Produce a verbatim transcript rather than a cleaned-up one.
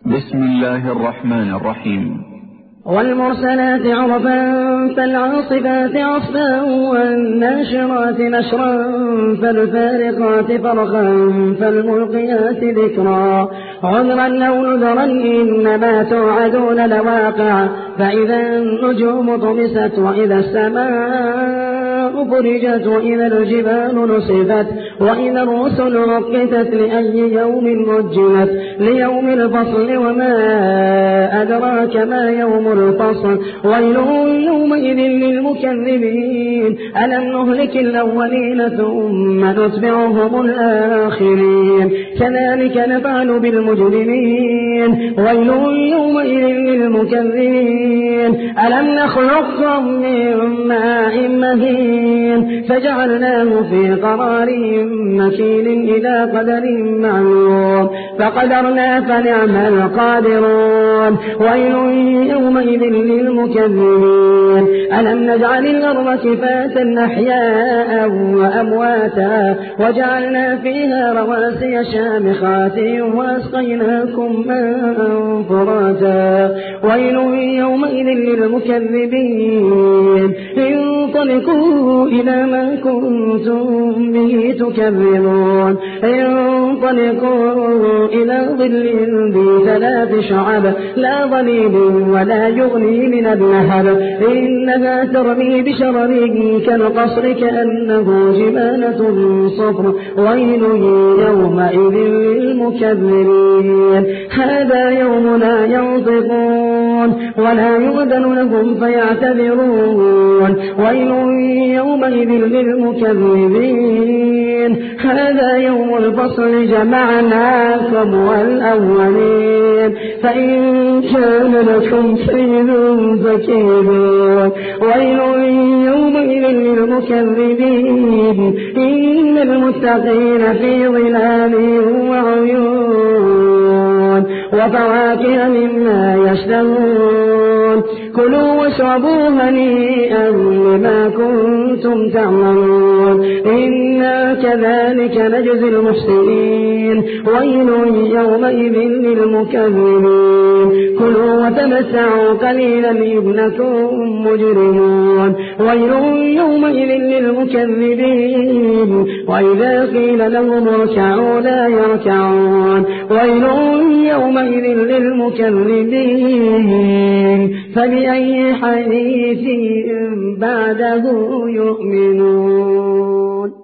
بسم الله الرحمن الرحيم. والمرسلات عرفا فالعاصفات عصفا والناشرات نشرا فالفارقات فرقا فالملقيات ذكرا عذرا أو نذرا إنما توعدون لواقع فإذا النجوم طمست وإذا السماء فرجت وإذا الجبال نصفت وإذا الرسل عقتت لأي يوم أجلت ليوم الفصل وما أدراك ما يوم الفصل ويل يومئذ للمكذبين ألم نهلك الأولين ثم نتبعهم الآخرين كذلك نفعل بالمجرمين ويل يومئذ للمكذبين ألم نخلقكم من ماء مهين فجعلناه في قرار مكين إلى قدر معلوم فقدرنا فنعم القادرون ويل يومئذ للمكذبين ألم نجعل الأرض كفاة أحياء وأمواتا وجعلنا فيها رواسي شامخات وأسقيناكم ماء فراتا ويل يومئذ للمكذبين انطلقوا إلى ما كنتم به تكذبون انطلقوا إلى ظل ذي ثلاث شعب لا ظليل ولا يغني من اللهب إنها ترمي بشرر كالقصر كأنه جبالة صفر ويل يومئذ للمكذبين هذا يوم لا ينطقون ولا يؤذن لهم فيعتذرون ويل يومئذ للمكذبين هذا يوم الفصل جمعناكم والأولين فإن كان لكم كيد فكيدون ويل يومئذ للمكذبين إن المتقين في ظلال وعيون وفواكه مما يشتهون كلوا واشربوا هنيئا بما كنتم تعملون إنا كذلك نجزي المحسنين ويل يومئذ للمكذبين كلوا وتمتعوا قليلا إنكم مجرمون ويل يومئذ للمكذبين وإذا قيل لهم اركعوا لا يركعون ويل يومئذ للمكذبين فبأي حديث بعده يؤمنون.